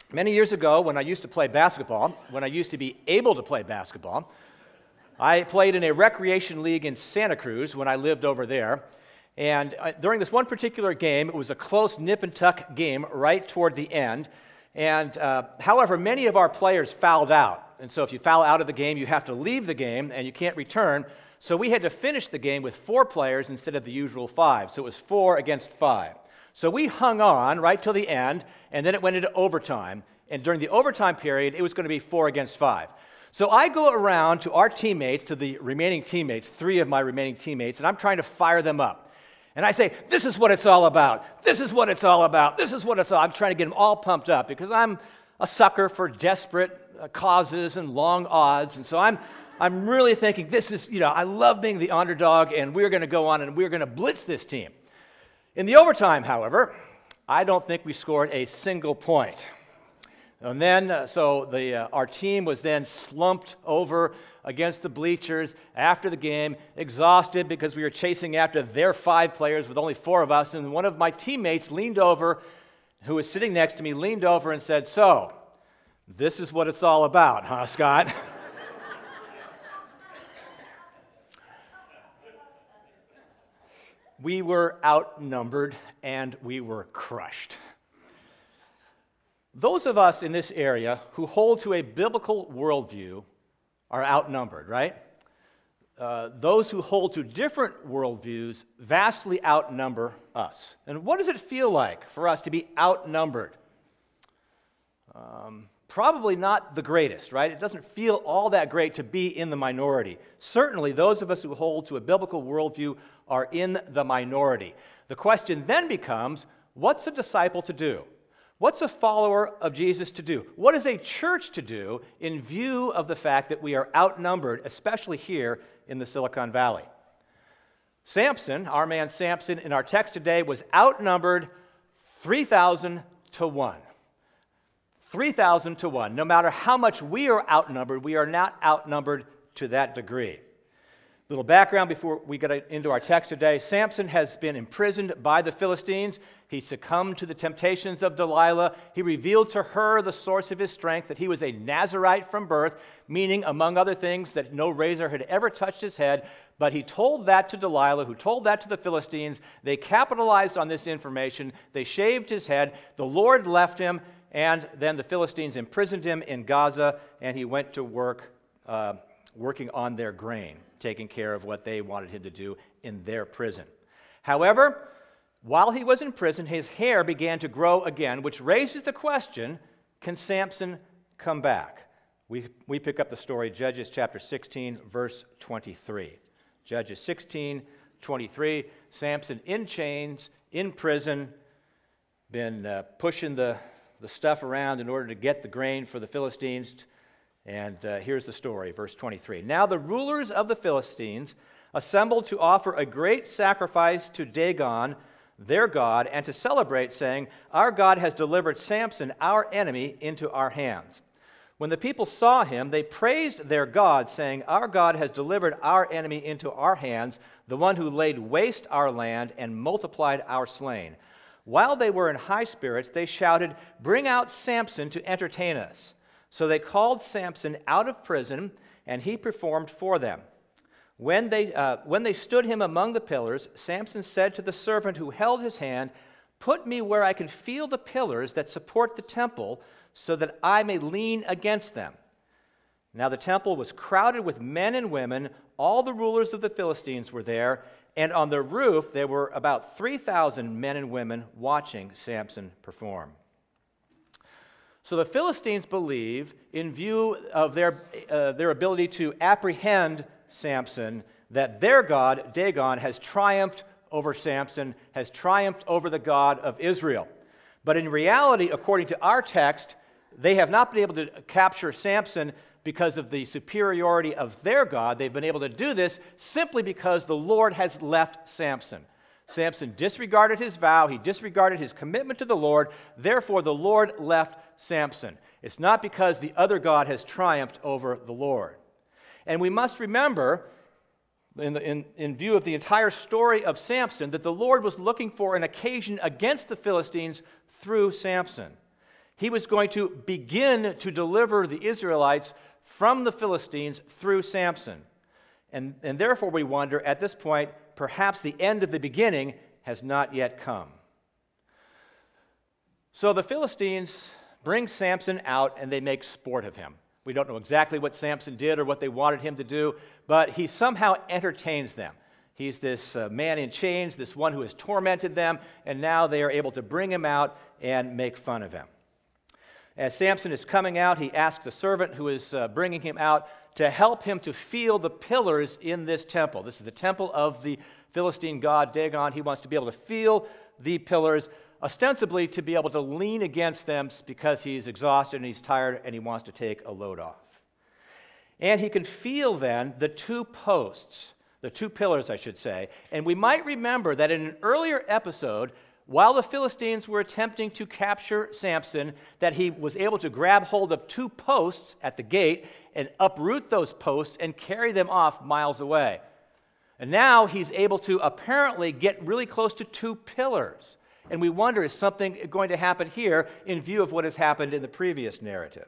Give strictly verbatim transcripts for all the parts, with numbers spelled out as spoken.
Many years ago, when I used to play basketball, when I used to be able to play basketball, I played in a recreation league in Santa Cruz when I lived over there. And uh, during this one particular game, it was a close nip and tuck game right toward the end. And uh, however, many of our players fouled out. And so if you foul out of the game, you have to leave the game and you can't return. So we had to finish the game with four players instead of the usual five. So it was four against five. So we hung on right till the end, and then it went into overtime. And during the overtime period, it was going to be four against five. So I go around to our teammates, to the remaining teammates, three of my remaining teammates, and I'm trying to fire them up. And I say, this is what it's all about. This is what it's all about. This is what it's all I'm trying to get them all pumped up because I'm a sucker for desperate uh, causes and long odds. And so I'm I'm really thinking, this is, you know, I love being the underdog, and we're going to go on and we're going to blitz this team. In the overtime, however, I don't think we scored a single point. And then, uh, so the, uh, our team was then slumped over against the bleachers after the game, exhausted because we were chasing after their five players with only four of us. And one of my teammates leaned over, who was sitting next to me, leaned over and said, "So, this is what it's all about, huh, Scott?" We were outnumbered and we were crushed. Those of us in this area who hold to a biblical worldview are outnumbered, right? Uh, those who hold to different worldviews vastly outnumber us. And what does it feel like for us to be outnumbered? Um, probably not the greatest, right? It doesn't feel all that great to be in the minority. Certainly, those of us who hold to a biblical worldview are in the minority. The question then becomes, what's a disciple to do? What's a follower of Jesus to do? What is a church to do in view of the fact that we are outnumbered, especially here in the Silicon Valley? Samson, our man Samson, in our text today was outnumbered three thousand to one. three thousand to one. No matter how much we are outnumbered, we are not outnumbered to that degree. Little background before we get into our text today. Samson has been imprisoned by the Philistines. He succumbed to the temptations of Delilah. He revealed to her the source of his strength, that he was a Nazirite from birth, meaning, among other things, that no razor had ever touched his head. But he told that to Delilah, who told that to the Philistines. They capitalized on this information. They shaved his head. The Lord left him, and then the Philistines imprisoned him in Gaza, and he went to work uh, working on their grain, taking care of what they wanted him to do in their prison. However, while he was in prison, his hair began to grow again, which raises the question, can Samson come back? We, we pick up the story, Judges chapter sixteen, verse twenty-three. Judges sixteen, twenty-three, Samson in chains, in prison, been uh, pushing the, the stuff around in order to get the grain for the Philistines. And uh, here's the story, verse twenty-three. Now the rulers of the Philistines assembled to offer a great sacrifice to Dagon, their god, and to celebrate, saying, "Our God has delivered Samson, our enemy, into our hands." When the people saw him, they praised their God, saying, "Our God has delivered our enemy into our hands, the one who laid waste our land and multiplied our slain." While they were in high spirits, they shouted, "Bring out Samson to entertain us." So they called Samson out of prison, and he performed for them. When they, uh, when they stood him among the pillars, Samson said to the servant who held his hand, "Put me where I can feel the pillars that support the temple, so that I may lean against them." Now the temple was crowded with men and women. All the rulers of the Philistines were there, and on the roof there were about three thousand men and women watching Samson perform. So the Philistines believe, in view of their, uh, their ability to apprehend Samson, that their god, Dagon, has triumphed over Samson, has triumphed over the God of Israel. But in reality, according to our text, they have not been able to capture Samson because of the superiority of their God. They've been able to do this simply because the Lord has left Samson. Samson disregarded his vow. He disregarded his commitment to the Lord. Therefore, the Lord left Samson. It's not because the other God has triumphed over the Lord. And we must remember, in, the, in, in view of the entire story of Samson, that the Lord was looking for an occasion against the Philistines through Samson. He was going to begin to deliver the Israelites from the Philistines through Samson. And, and therefore we wonder, at this point, perhaps the end of the beginning has not yet come. So the Philistines bring Samson out and they make sport of him. We don't know exactly what Samson did or what they wanted him to do, but he somehow entertains them. He's this uh, man in chains, this one who has tormented them, and now they are able to bring him out and make fun of him. As Samson is coming out, he asks the servant who is uh, bringing him out to help him to feel the pillars in this temple. This is the temple of the Philistine god Dagon. He wants to be able to feel the pillars, ostensibly to be able to lean against them because he's exhausted and he's tired and he wants to take a load off. And he can feel then the two posts, the two pillars, I should say. And we might remember that in an earlier episode, while the Philistines were attempting to capture Samson, that he was able to grab hold of two posts at the gate and uproot those posts and carry them off miles away. And now he's able to apparently get really close to two pillars. And we wonder, is something going to happen here in view of what has happened in the previous narrative?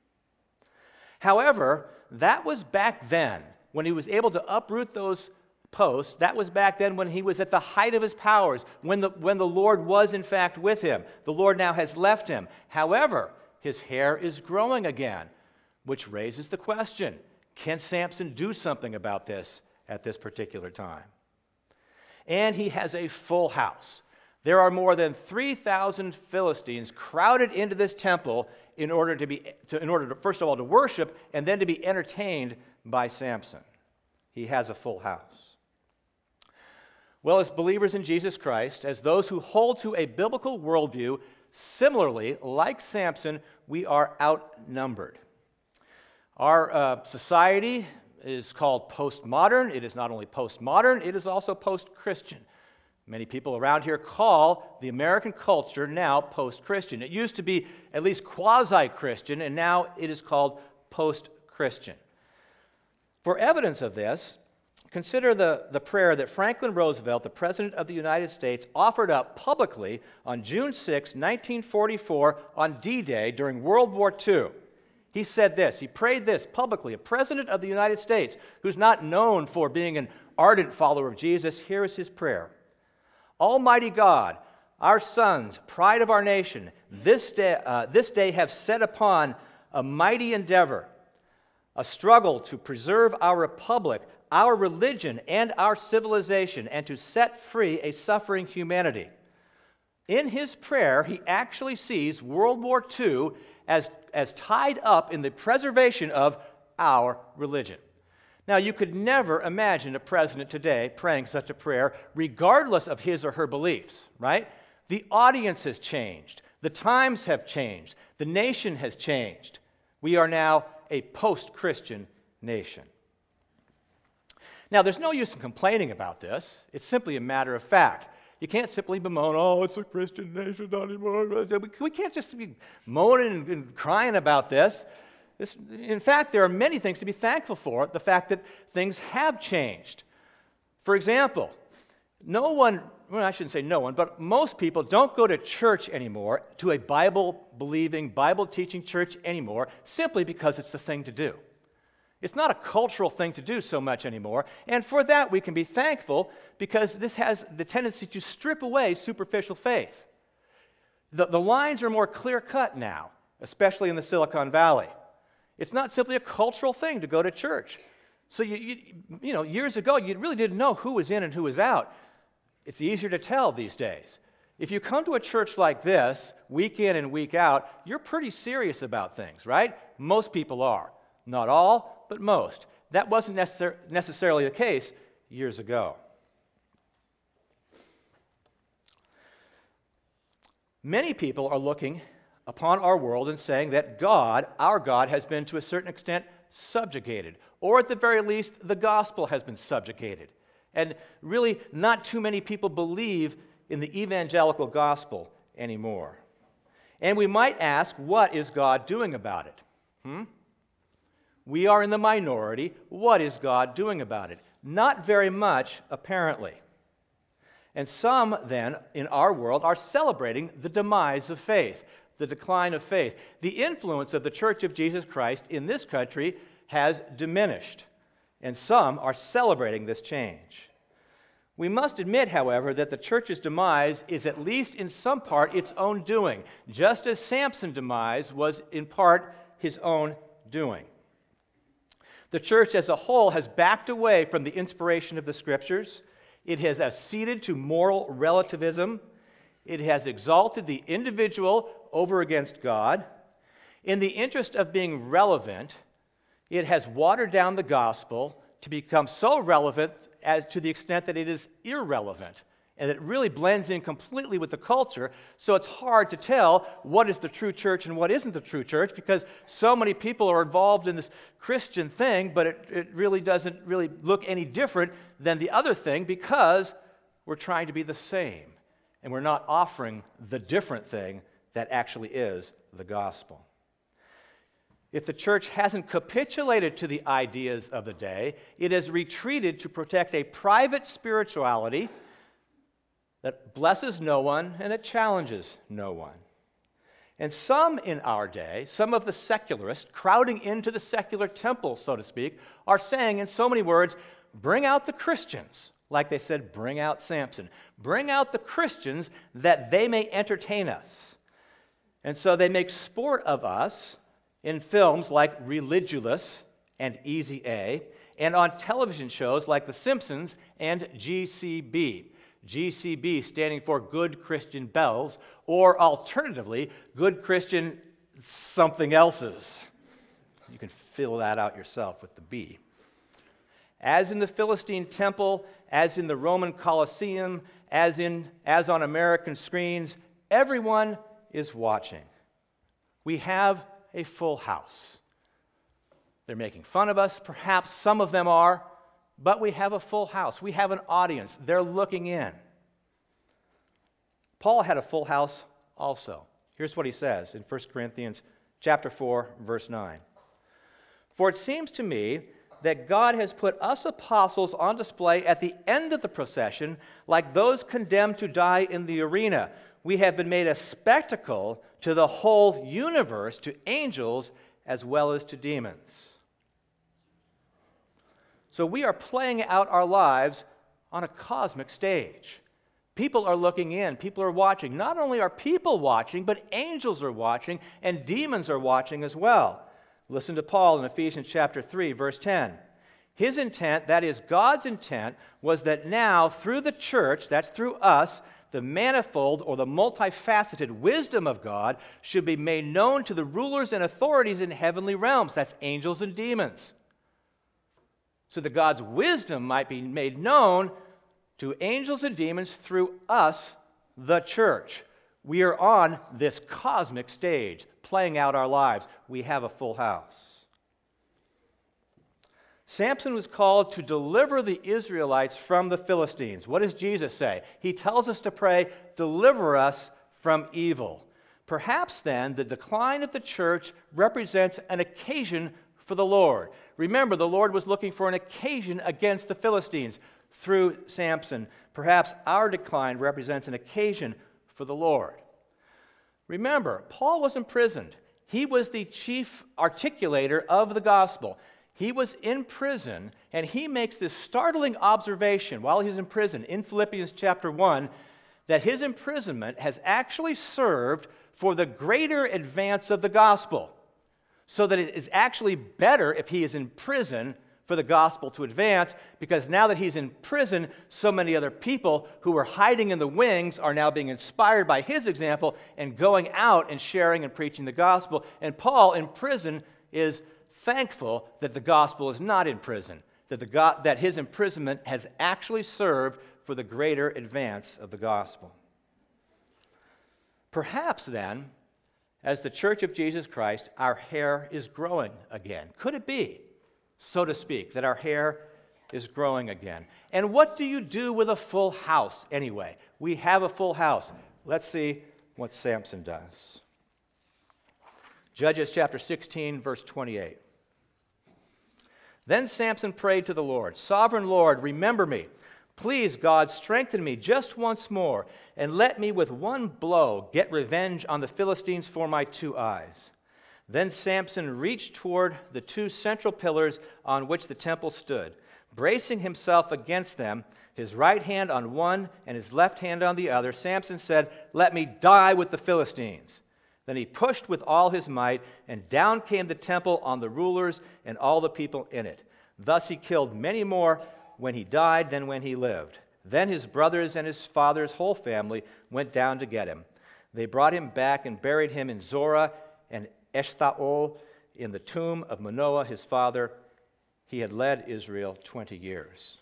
However, that was back then, when he was able to uproot those posts. That was back then when he was at the height of his powers, when the, when the Lord was in fact with him. The Lord now has left him. However, his hair is growing again, which raises the question, can Samson do something about this at this particular time? And he has a full house. There are more than three thousand Philistines crowded into this temple in order to be, to, in order to, first of all, to worship and then to be entertained by Samson. He has a full house. Well, as believers in Jesus Christ, as those who hold to a biblical worldview, similarly, like Samson, we are outnumbered. Our uh, society is called postmodern. It is not only postmodern, it is also post-Christian. Many people around here call the American culture now post-Christian. It used to be at least quasi-Christian, and now it is called post-Christian. For evidence of this, consider the, the prayer that Franklin Roosevelt, the President of the United States, offered up publicly on June sixth, nineteen forty-four, on D-Day during World War Two. He said this, he prayed this publicly, a President of the United States who's not known for being an ardent follower of Jesus. Here is his prayer. Almighty God, our sons, pride of our nation, this day, uh, this day have set upon a mighty endeavor, a struggle to preserve our republic, our religion, and our civilization, and to set free a suffering humanity. In his prayer, he actually sees World War Two as, as tied up in the preservation of our religion. Now, you could never imagine a president today praying such a prayer, regardless of his or her beliefs, right? The audience has changed. The times have changed. The nation has changed. We are now a post-Christian nation. Now, there's no use in complaining about this. It's simply a matter of fact. You can't simply bemoan, oh, it's a Christian nation not anymore. We can't just be moaning and crying about this. This, in fact, there are many things to be thankful for, the fact that things have changed. For example, no one, well, I shouldn't say no one, but most people don't go to church anymore, to a Bible-believing, Bible-teaching church anymore, simply because it's the thing to do. It's not a cultural thing to do so much anymore, and for that we can be thankful because this has the tendency to strip away superficial faith. The, the lines are more clear-cut now, especially in the Silicon Valley. It's not simply a cultural thing to go to church. So, you, you, you know, years ago, you really didn't know who was in and who was out. It's easier to tell these days. If you come to a church like this, week in and week out, you're pretty serious about things, right? Most people are. Not all, but most. That wasn't necessar- necessarily the case years ago. Many people are looking upon our world and saying that God, our God, has been to a certain extent subjugated, or at the very least, the gospel has been subjugated. And really, not too many people believe in the evangelical gospel anymore. And we might ask, what is God doing about it? Hmm? We are in the minority. What is God doing about it? Not very much, apparently. And some, then, in our world are celebrating the demise of faith. the decline of faith. The influence of the Church of Jesus Christ in this country has diminished, and some are celebrating this change. We must admit, however, that the church's demise is at least in some part its own doing, just as Samson's demise was in part his own doing. The church as a whole has backed away from the inspiration of the Scriptures. It has acceded to moral relativism. It has exalted the individual over against God. In the interest of being relevant, it has watered down the gospel to become so relevant as to the extent that it is irrelevant, and it really blends in completely with the culture, so it's hard to tell what is the true church and what isn't the true church, because so many people are involved in this Christian thing, but it, it really doesn't really look any different than the other thing, because we're trying to be the same, and we're not offering the different thing that actually is the gospel. If the church hasn't capitulated to the ideas of the day, it has retreated to protect a private spirituality that blesses no one and that challenges no one. And some in our day, some of the secularists crowding into the secular temple, so to speak, are saying in so many words, bring out the Christians, like they said, bring out Samson. Bring out the Christians that they may entertain us. And so they make sport of us in films like Religulous and Easy A, and on television shows like The Simpsons and G C B. G C B standing for Good Christian Bells, or alternatively, Good Christian something else's. You can fill that out yourself with the B. As in the Philistine temple, as in the Roman Colosseum, as in as on American screens, everyone is watching. We have a full house. They're making fun of us, perhaps some of them are, but we have a full house. We have an audience. They're looking in. Paul had a full house also. Here's what he says in First Corinthians chapter four, verse nine. For it seems to me that God has put us apostles on display at the end of the procession, like those condemned to die in the arena. We have been made a spectacle to the whole universe, to angels as well as to demons. So we are playing out our lives on a cosmic stage. People are looking in, people are watching. Not only are people watching, but angels are watching, and demons are watching as well. Listen to Paul in Ephesians chapter three, verse ten. His intent, that is God's intent, was that now through the church, that's through us, the manifold or the multifaceted wisdom of God should be made known to the rulers and authorities in heavenly realms. That's angels and demons. So that God's wisdom might be made known to angels and demons through us, the church. We are on this cosmic stage, playing out our lives. We have a full house. Samson was called to deliver the Israelites from the Philistines. What does Jesus say? He tells us to pray, deliver us from evil. Perhaps then the decline of the church represents an occasion for the Lord. Remember, the Lord was looking for an occasion against the Philistines through Samson. Perhaps our decline represents an occasion for the Lord. Remember, Paul was imprisoned. He was the chief articulator of the gospel. He was in prison, and he makes this startling observation while he's in prison in Philippians chapter one, that his imprisonment has actually served for the greater advance of the gospel, so that it is actually better if he is in prison for the gospel to advance, because now that he's in prison, so many other people who were hiding in the wings are now being inspired by his example and going out and sharing and preaching the gospel. And Paul in prison is thankful that the gospel is not in prison, that, the go- that his imprisonment has actually served for the greater advance of the gospel. Perhaps then, as the Church of Jesus Christ, our hair is growing again. Could it be, so to speak, that our hair is growing again? And what do you do with a full house anyway? We have a full house. Let's see what Samson does. Judges chapter sixteen, verse twenty-eight. Then Samson prayed to the Lord, "Sovereign Lord, remember me. Please, God, strengthen me just once more, and let me with one blow get revenge on the Philistines for my two eyes." Then Samson reached toward the two central pillars on which the temple stood. Bracing himself against them, his right hand on one and his left hand on the other, Samson said, "Let me die with the Philistines." Then he pushed with all his might, and down came the temple on the rulers and all the people in it. Thus he killed many more when he died than when he lived. Then his brothers and his father's whole family went down to get him. They brought him back and buried him in Zorah and Eshtaol in the tomb of Manoah his father. He had led Israel twenty years.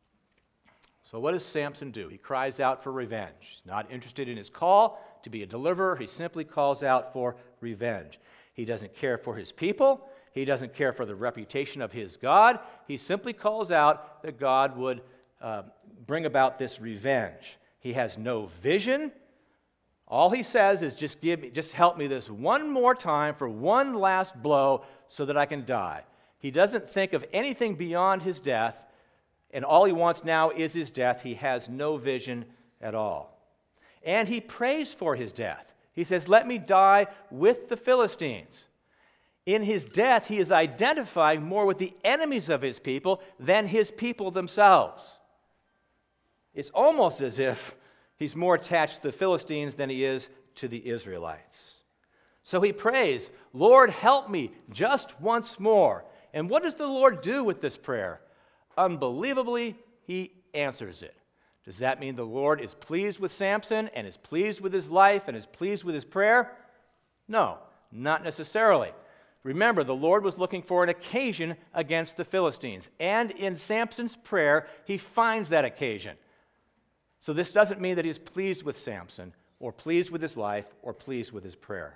So what does Samson do? He cries out for revenge. He's not interested in his call to be a deliverer. He simply calls out for revenge. He doesn't care for his people. He doesn't care for the reputation of his God. He simply calls out that God would uh, bring about this revenge. He has no vision. All he says is just give me, just help me this one more time for one last blow so that I can die. He doesn't think of anything beyond his death, and all he wants now is his death. He has no vision at all. And he prays for his death. He says, "Let me die with the Philistines." In his death, he is identifying more with the enemies of his people than his people themselves. It's almost as if he's more attached to the Philistines than he is to the Israelites. So he prays, "Lord, help me just once more." And what does the Lord do with this prayer? Unbelievably, he answers it. Does that mean the Lord is pleased with Samson and is pleased with his life and is pleased with his prayer? No, not necessarily. Remember, the Lord was looking for an occasion against the Philistines. And in Samson's prayer, he finds that occasion. So this doesn't mean that he's pleased with Samson or pleased with his life or pleased with his prayer.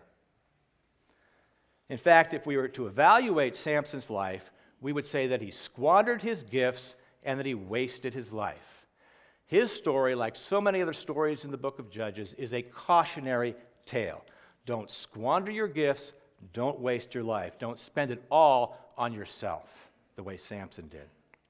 In fact, if we were to evaluate Samson's life, we would say that he squandered his gifts and that he wasted his life. His story, like so many other stories in the book of Judges, is a cautionary tale. Don't squander your gifts. Don't waste your life. Don't spend it all on yourself, the way Samson did.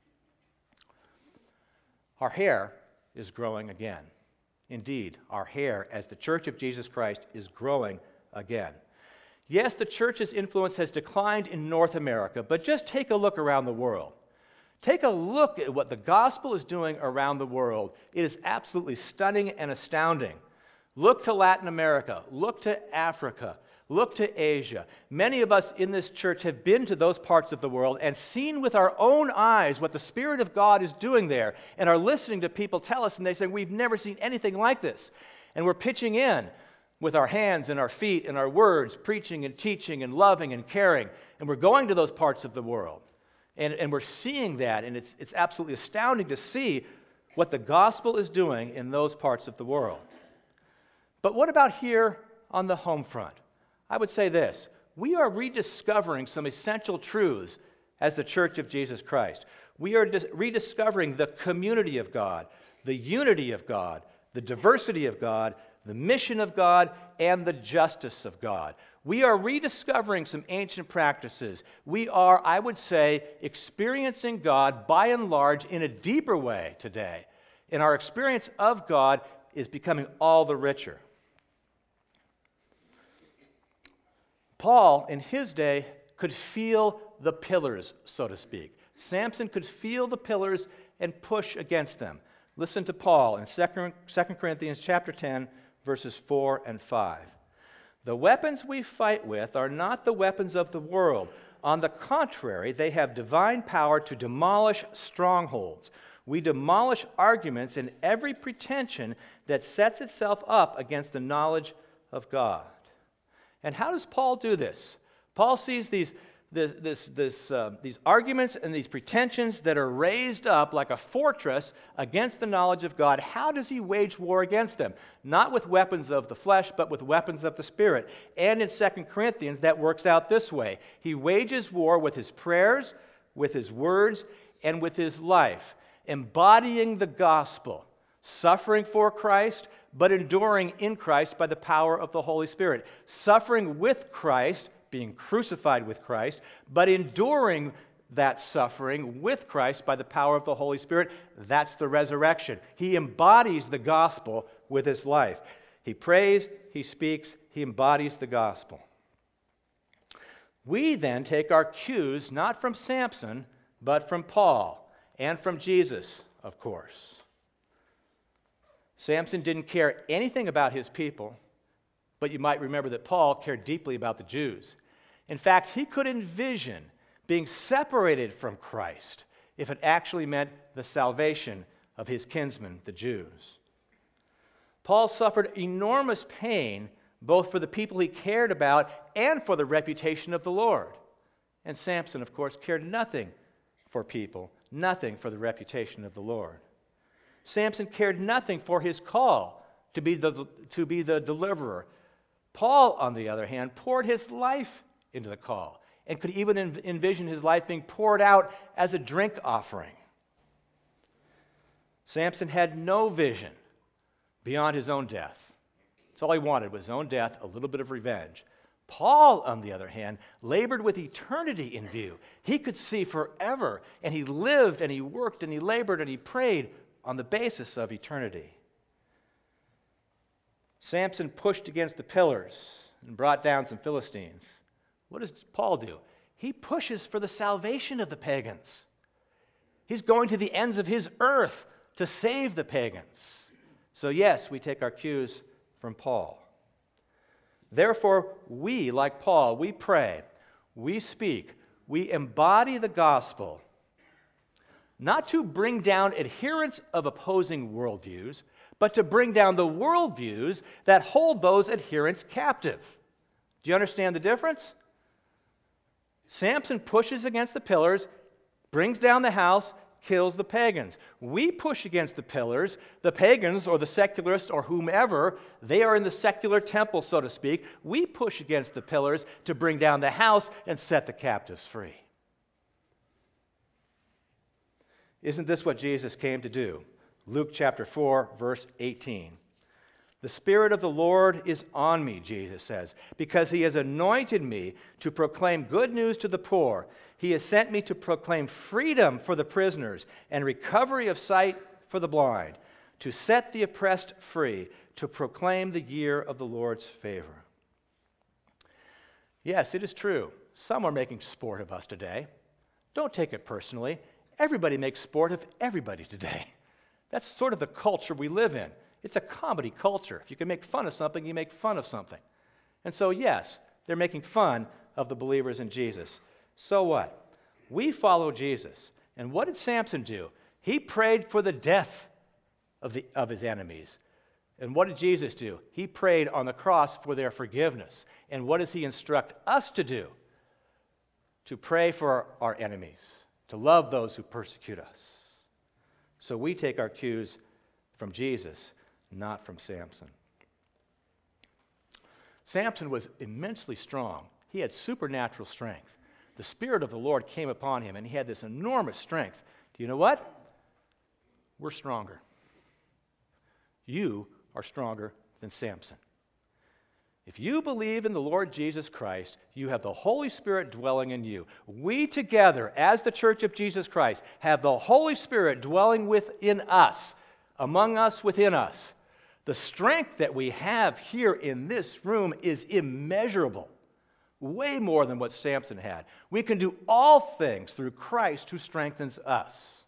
Our hair is growing again. Indeed, our hair as the Church of Jesus Christ is growing again. Yes, the church's influence has declined in North America, but just take a look around the world. Take a look at what the gospel is doing around the world. It is absolutely stunning and astounding. Look to Latin America. Look to Africa. Look to Asia. Many of us in this church have been to those parts of the world and seen with our own eyes what the Spirit of God is doing there, and are listening to people tell us, and they say, "We've never seen anything like this." And we're pitching in with our hands and our feet and our words, preaching and teaching and loving and caring. And we're going to those parts of the world. And, and we're seeing that, and it's, it's absolutely astounding to see what the gospel is doing in those parts of the world. But what about here on the home front? I would say this: we are rediscovering some essential truths as the Church of Jesus Christ. We are dis- rediscovering the community of God, the unity of God, the diversity of God, the mission of God, and the justice of God. We are rediscovering some ancient practices. We are, I would say, experiencing God by and large in a deeper way today. And our experience of God is becoming all the richer. Paul, in his day, could feel the pillars, so to speak. Samson could feel the pillars and push against them. Listen to Paul in Second Corinthians chapter ten, verses four and five. "The weapons we fight with are not the weapons of the world. On the contrary, they have divine power to demolish strongholds. We demolish arguments and every pretension that sets itself up against the knowledge of God." And how does Paul do this? Paul sees these, this, this, this, uh, these arguments and these pretensions that are raised up like a fortress against the knowledge of God. How does he wage war against them? Not with weapons of the flesh, but with weapons of the Spirit. And in Second Corinthians, that works out this way. He wages war with his prayers, with his words, and with his life, embodying the gospel, suffering for Christ, but enduring in Christ by the power of the Holy Spirit. Suffering with Christ, being crucified with Christ, but enduring that suffering with Christ by the power of the Holy Spirit. That's the resurrection. He embodies the gospel with his life. He prays, he speaks, he embodies the gospel. We then take our cues not from Samson, but from Paul and from Jesus, of course. Samson didn't care anything about his people, but you might remember that Paul cared deeply about the Jews. In fact, he could envision being separated from Christ if it actually meant the salvation of his kinsmen, the Jews. Paul suffered enormous pain both for the people he cared about and for the reputation of the Lord. And Samson, of course, cared nothing for people, nothing for the reputation of the Lord. Samson cared nothing for his call to be the, to be the deliverer. Paul, on the other hand, poured his life into the call and could even envision his life being poured out as a drink offering. Samson had no vision beyond his own death. That's all he wanted was his own death, a little bit of revenge. Paul, on the other hand, labored with eternity in view. He could see forever, and he lived and he worked and he labored and he prayed on the basis of eternity. Samson pushed against the pillars and brought down some Philistines. What does Paul do? He pushes for the salvation of the pagans. He's going to the ends of his earth to save the pagans. So yes, we take our cues from Paul. Therefore, we, like Paul, we pray, we speak, we embody the gospel, not to bring down adherents of opposing worldviews, but to bring down the worldviews that hold those adherents captive. Do you understand the difference? Samson pushes against the pillars, brings down the house, kills the pagans. We push against the pillars. The pagans or the secularists or whomever, they are in the secular temple, so to speak. We push against the pillars to bring down the house and set the captives free. Isn't this what Jesus came to do? Luke chapter four, verse eighteen. The Spirit of the Lord is on me, Jesus says, because he has anointed me to proclaim good news to the poor. He has sent me to proclaim freedom for the prisoners and recovery of sight for the blind, to set the oppressed free, to proclaim the year of the Lord's favor. Yes, it is true. Some are making sport of us today. Don't take it personally. Everybody makes sport of everybody today. That's sort of the culture we live in. It's a comedy culture. If you can make fun of something, you make fun of something. And so, yes, they're making fun of the believers in Jesus. So what? We follow Jesus. And what did Samson do? He prayed for the death of, the, of his enemies. And what did Jesus do? He prayed on the cross for their forgiveness. And what does he instruct us to do? To pray for our enemies, to love those who persecute us. So we take our cues from Jesus, not from Samson. Samson was immensely strong. He had supernatural strength. The Spirit of the Lord came upon him, and he had this enormous strength. Do you know what? We're stronger. You are stronger than Samson. If you believe in the Lord Jesus Christ, you have the Holy Spirit dwelling in you. We together, as the Church of Jesus Christ, have the Holy Spirit dwelling within us, among us, within us. The strength that we have here in this room is immeasurable, way more than what Samson had. We can do all things through Christ who strengthens us.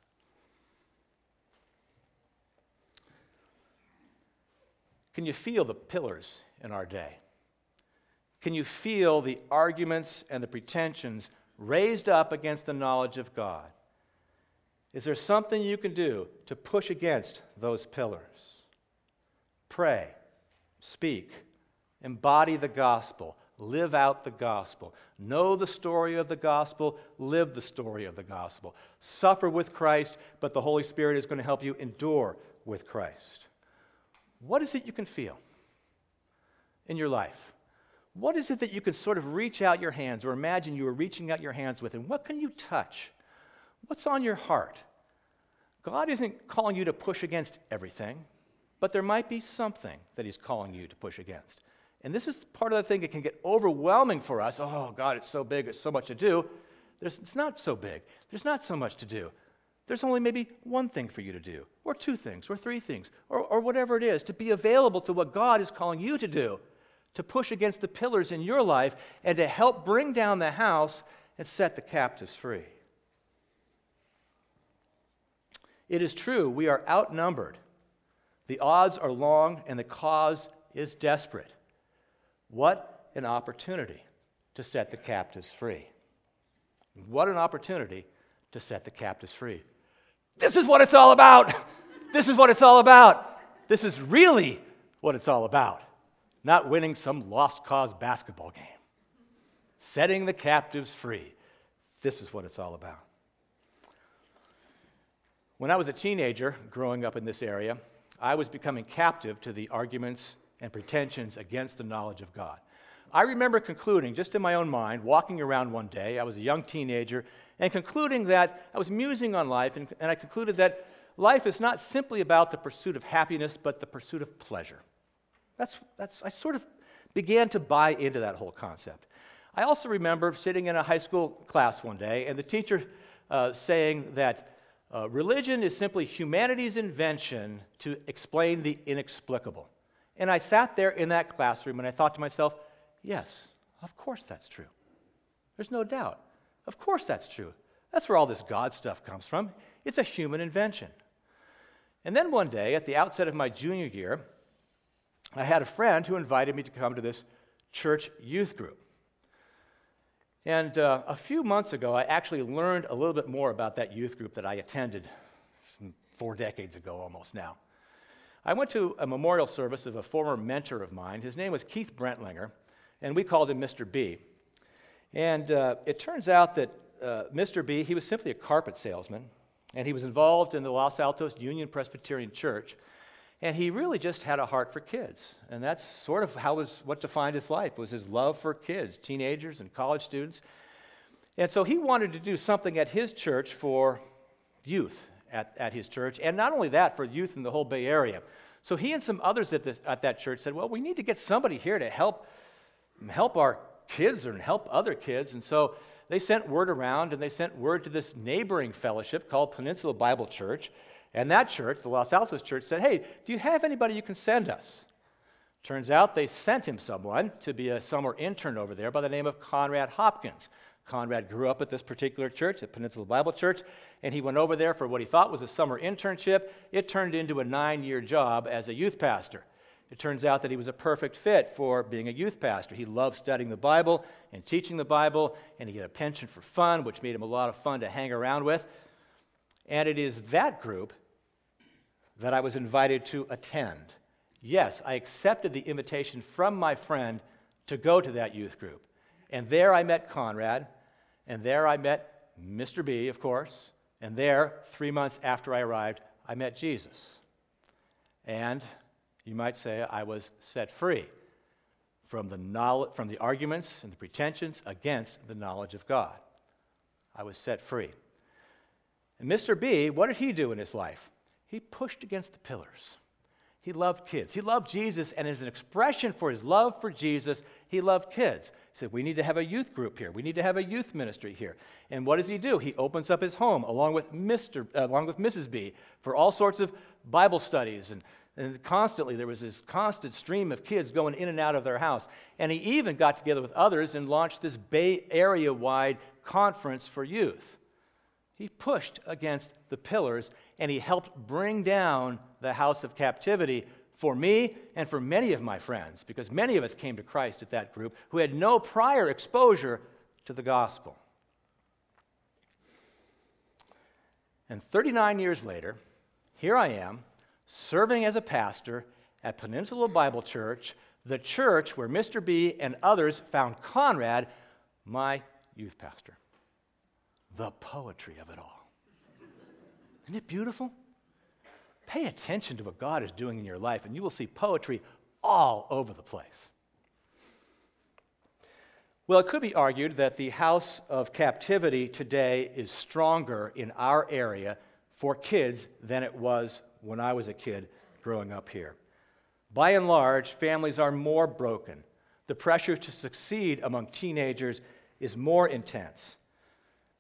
Can you feel the pillars in our day? Can you feel the arguments and the pretensions raised up against the knowledge of God? Is there something you can do to push against those pillars? Pray, speak, embody the gospel, live out the gospel, know the story of the gospel, live the story of the gospel. Suffer with Christ, but the Holy Spirit is going to help you endure with Christ. What is it you can feel in your life? What is it that you can sort of reach out your hands or imagine you are reaching out your hands with? And what can you touch? What's on your heart? God isn't calling you to push against everything, but there might be something that he's calling you to push against. And this is part of the thing that can get overwhelming for us. Oh, God, it's so big, it's so much to do. there's, it's not so big. There's not so much to do. There's only maybe one thing for you to do, or two things, or three things, or, or whatever it is, to be available to what God is calling you to do, to push against the pillars in your life, and to help bring down the house and set the captives free. It is true, we are outnumbered. The odds are long, and the cause is desperate. What an opportunity to set the captives free. What an opportunity to set the captives free. This is what it's all about. This is what it's all about. This is really what it's all about. Not winning some lost cause basketball game. Setting the captives free. This is what it's all about. When I was a teenager growing up in this area, I was becoming captive to the arguments and pretensions against the knowledge of God. I remember concluding, just in my own mind, walking around one day, I was a young teenager, and concluding that I was musing on life, and, and I concluded that life is not simply about the pursuit of happiness, but the pursuit of pleasure. That's, that's, I sort of began to buy into that whole concept. I also remember sitting in a high school class one day, and the teacher uh, saying that uh, religion is simply humanity's invention to explain the inexplicable. And I sat there in that classroom, and I thought to myself, yes, of course that's true. There's no doubt. Of course that's true. That's where all this God stuff comes from. It's a human invention. And then one day, at the outset of my junior year, I had a friend who invited me to come to this church youth group. And uh, a few months ago, I actually learned a little bit more about that youth group that I attended four decades ago almost now. I went to a memorial service of a former mentor of mine. His name was Keith Brentlinger, and we called him Mister B. And uh, it turns out that uh, Mister B, he was simply a carpet salesman, and he was involved in the Los Altos Union Presbyterian Church, and he really just had a heart for kids. And that's sort of how was what defined his life, was his love for kids, teenagers and college students. And so he wanted to do something at his church for youth at, at his church, and not only that, for youth in the whole Bay Area. So he and some others at, this, at that church said, well, we need to get somebody here to help, help our kids and help other kids. And so they sent word around, and they sent word to this neighboring fellowship called Peninsula Bible Church. And that church, the Los Altos church, said, hey, do you have anybody you can send us? Turns out they sent him someone to be a summer intern over there by the name of Conrad Hopkins. Conrad grew up at this particular church, at Peninsula Bible Church, and he went over there for what he thought was a summer internship. It turned into a nine-year job as a youth pastor. It turns out that he was a perfect fit for being a youth pastor. He loved studying the Bible and teaching the Bible, and he had a penchant for fun, which made him a lot of fun to hang around with. And it is that group that I was invited to attend. Yes, I accepted the invitation from my friend to go to that youth group. And there I met Conrad, and there I met Mister B, of course, and there, three months after I arrived, I met Jesus. And you might say I was set free from the knowledge, from the arguments and the pretensions against the knowledge of God. I was set free. And Mister B, what did he do in his life? He pushed against the pillars. He loved kids. He loved Jesus, and as an expression for his love for Jesus, he loved kids. He said, we need to have a youth group here. We need to have a youth ministry here. And what does he do? He opens up his home along with Mister Uh, along with Missus B for all sorts of Bible studies, and, and constantly there was this constant stream of kids going in and out of their house. And he even got together with others and launched this Bay Area-wide conference for youth. He pushed against the pillars, and he helped bring down the house of captivity for me and for many of my friends, because many of us came to Christ at that group who had no prior exposure to the gospel. And thirty-nine years later, here I am, serving as a pastor at Peninsula Bible Church, the church where Mister B and others found Conrad, my youth pastor. The poetry of it all. Isn't it beautiful? Pay attention to what God is doing in your life, and you will see poetry all over the place. Well, it could be argued that the house of captivity today is stronger in our area for kids than it was when I was a kid growing up here. By and large, families are more broken. The pressure to succeed among teenagers is more intense.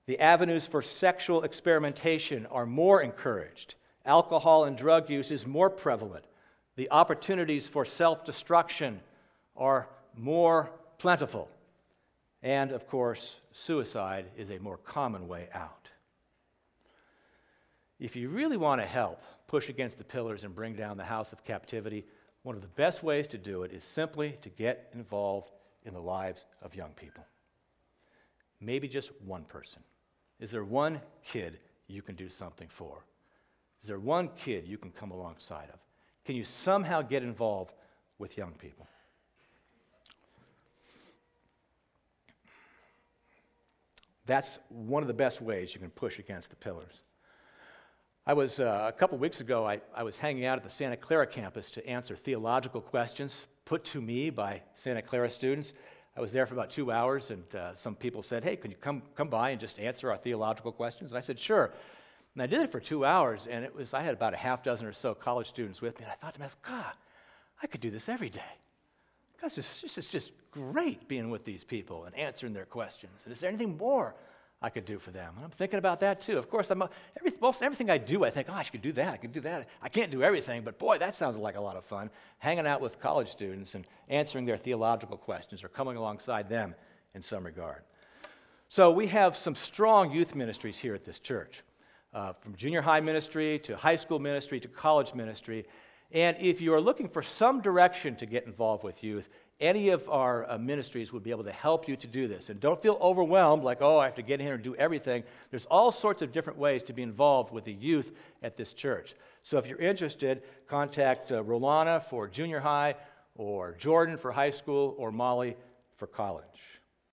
The avenues for sexual experimentation are more encouraged. Alcohol and drug use is more prevalent. The opportunities for self-destruction are more plentiful. And, of course, suicide is a more common way out. If you really want to help push against the pillars and bring down the house of captivity, one of the best ways to do it is simply to get involved in the lives of young people. Maybe just one person. Is there one kid you can do something for? Is there one kid you can come alongside of? Can you somehow get involved with young people? That's one of the best ways you can push against the pillars. I was, uh, a couple weeks ago, I, I was hanging out at the Santa Clara campus to answer theological questions put to me by Santa Clara students. I was there for about two hours, and uh, some people said, hey, can you come, come by and just answer our theological questions? And I said, sure. And I did it for two hours, and it was I had about a half dozen or so college students with me, and I thought to myself, God, I could do this every day. God, this is just, just great being with these people and answering their questions. And is there anything more I could do for them? And I'm thinking about that too. Of course, I'm, every, most everything I do, I think, oh, I could do that, I could do that. I can't do everything, but boy, that sounds like a lot of fun, hanging out with college students and answering their theological questions or coming alongside them in some regard. So we have some strong youth ministries here at this church, uh, from junior high ministry to high school ministry to college ministry. And if you are looking for some direction to get involved with youth, any of our uh, ministries would be able to help you to do this. And don't feel overwhelmed like, oh, I have to get in here and do everything. There's all sorts of different ways to be involved with the youth at this church. So if you're interested, contact uh, Rolana for junior high, or Jordan for high school, or Molly for college.